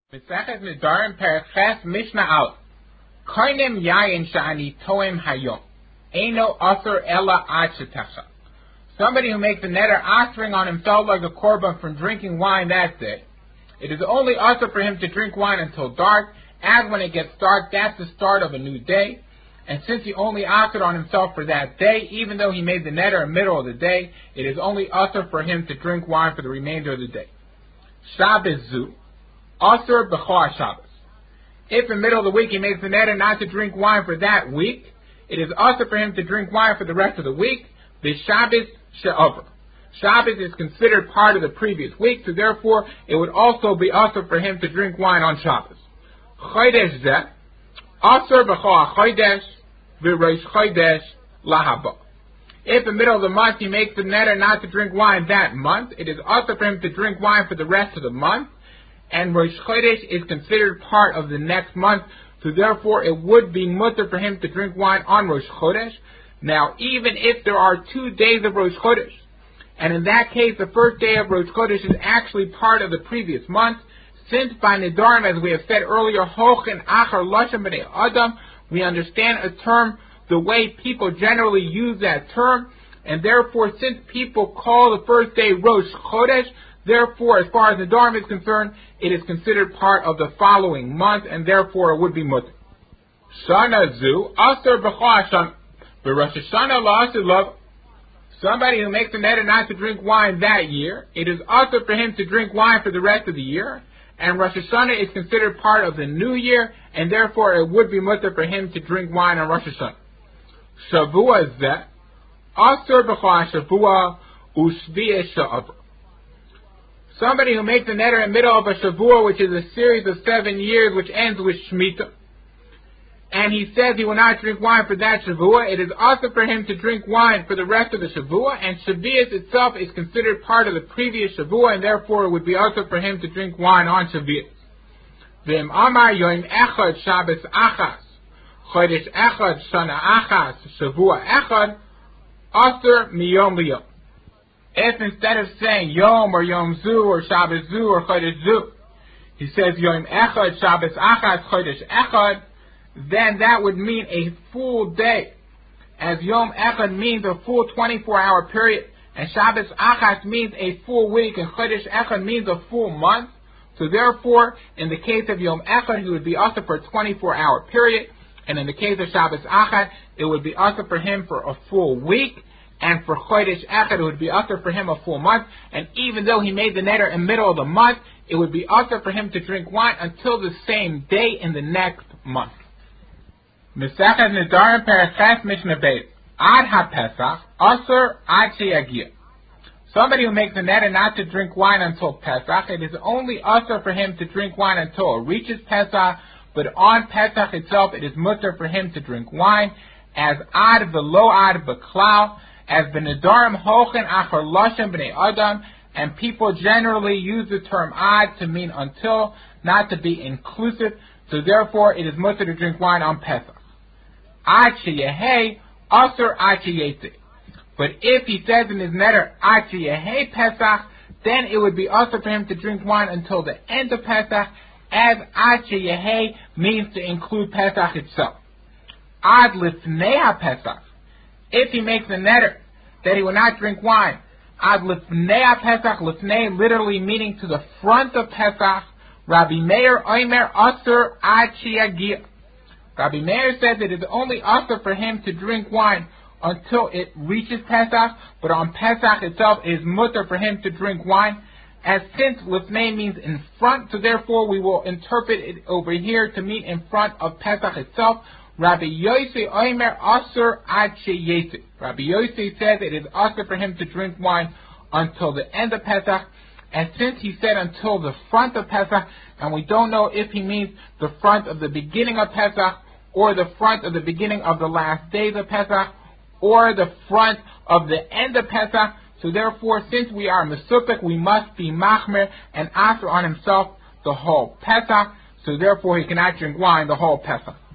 Mesechet Nedarim Perches Mishnah Aleph. Koinem yayin shani toim hayom. Eino aser ella ad shetachal. Somebody who makes a neder asering on himself like a korban from drinking wine that day. It is only aser for him to drink wine until dark, as when it gets dark, that's the start of a new day. And since he only asered on himself for that day, even though he made the neder in the middle of the day, it is only aser for him to drink wine for the remainder of the day. Shabbos zu. Aser b'chol Shabbos. If in the middle of the week he makes the neder not to drink wine for that week, it is aser for him to drink wine for the rest of the week. The Shabbos she'over. Shabbos is considered part of the previous week, so therefore it would also be aser for him to drink wine on Shabbos. Chodesh zeh, aser b'chol chodesh v'rosh chodesh lahaba. If in the middle of the month he makes the neder not to drink wine that month, it is aser for him to drink wine for the rest of the month. And Rosh Chodesh is considered part of the next month, so therefore it would be mutter for him to drink wine on Rosh Chodesh. Now, even if there are 2 days of Rosh Chodesh, and in that case the first day of Rosh Chodesh is actually part of the previous month, since by Nedarim, as we have said earlier, Hochen Achar Lashon B'nei Adam, we understand a term the way people generally use that term, and therefore since people call the first day Rosh Chodesh, therefore, as far as the Nedarim is concerned, it is considered part of the following month, and therefore it would be mutter. Shana zu aser b'chol Hashanah b'Rosh Hashanah la'aser love. Somebody who makes a neder not to drink wine that year, it is aser for him to drink wine for the rest of the year, and Rosh Hashanah is considered part of the new year, and therefore it would be mutter for him to drink wine on Rosh Hashanah. Shavua zeh aser b'chol Shavua u'shvi'eh she'avar. Somebody who makes a neder in the middle of a Shavua, which is a series of 7 years, which ends with Shemitah, and he says he will not drink wine for that Shavua, it is also for him to drink wine for the rest of the Shavua, and Shavuos itself is considered part of the previous Shavua, and therefore it would be also for him to drink wine on Shavuos. V'im amar yom echad Shabbos achas, chodesh echad shana achas, Shavua echad, aser miyom liyom. If instead of saying Yom or Yom Zu or Shabbos Zu or Chodesh Zu, he says Yom Echad, Shabbos Achad, Chodesh Echad, then that would mean a full day. As Yom Echad means a full 24-hour period, and Shabbos Achad means a full week, and Chodesh Echad means a full month. So therefore, in the case of Yom Echad, he would be also for a 24-hour period, and in the case of Shabbos Achad, it would be also for him for a full week. And for Chodesh Echad, it would be usher for him a full month. And even though he made the neder in the middle of the month, it would be usher for him to drink wine until the same day in the next month. Mesechet Nedarim Perches Mishnah Beis. Ad HaPesach, Aser Ad Sheyagia. Somebody who makes the neder not to drink wine until Pesach, it is only usher for him to drink wine until it reaches Pesach, but on Pesach itself, it is mutter for him to drink wine, as Ad V'lo Ad B'klal, as the Nedarim Hochen Achar Lashon B'nei Adam, and people generally use the term ad to mean until, not to be inclusive, so therefore it is mutter to drink wine on Pesach. Ad sheyehei, aser ad sheyetze. But if he says in his neder ad sheyehei Pesach, then it would be aser for him to drink wine until the end of Pesach, as ad sheyehei means to include Pesach itself. Ad lifnei Pesach. If he makes a neder that he will not drink wine, ad lifnei Pesach, lifnei literally meaning to the front of Pesach, Rabbi Meir oimer aser ad sheyagia. Rabbi Meir says it is only aser for him to drink wine until it reaches Pesach, but on Pesach itself it is mutter for him to drink wine, as since lifnei means in front, so therefore we will interpret it over here to mean in front of Pesach itself. Rabbi Yossi Omer Aser Ad Sheyetze. Rabbi Yossi says it is aser for him to drink wine until the end of Pesach, and since he said until the front of Pesach, and we don't know if he means the front of the beginning of Pesach, or the front of the beginning of the last days of Pesach, or the front of the end of Pesach, so therefore, since we are Mesupik, we must be Machmer and aser on himself the whole Pesach, so therefore he cannot drink wine the whole Pesach.